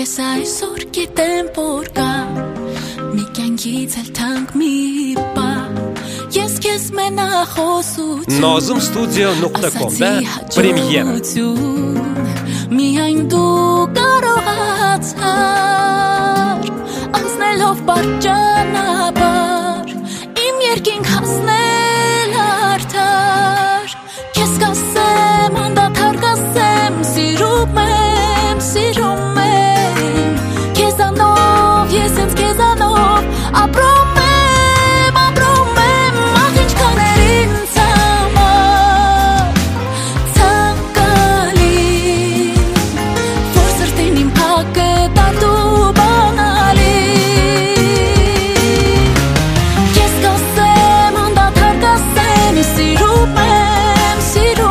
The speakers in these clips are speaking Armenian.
Ես այսօր գիտեմ որ կա մի կյանքից էլ թանկ մի բա Ես քեզ մենախոսություն Nazımstudio.com-da premyera Միայն դու կարողացար անցնելով բաճանաբար իմ երկինք հասնել արդար Քեզ կասեմ անդադար կասեմ սիրում եմ Քեզանով ես ինձ քեզանով ապրում եմ ախ ինչքան էր ինձ համար ցանկալի որ սրտին իմ փակը տատու բանալի Քեզ կասեմ անդադար կասեմ սիրում եմ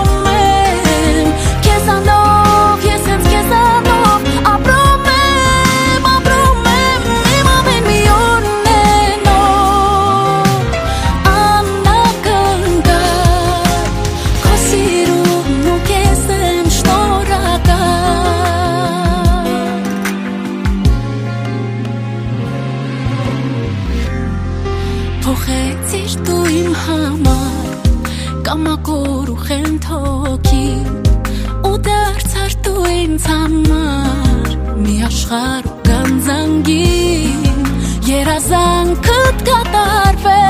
Քեզանով ես ինձ քեզանով ապրում եմ իմ ամեն մի օրն է նոր անակնկալ քո սիրուն ու քեզ եմ շնորհակալ Փոխեցիր դու իմ համար կամակոր ու խենթոքի ու դարձար դու ինձ համար մի աշխարհ ու գանձանգին երազանքդ կատարվեց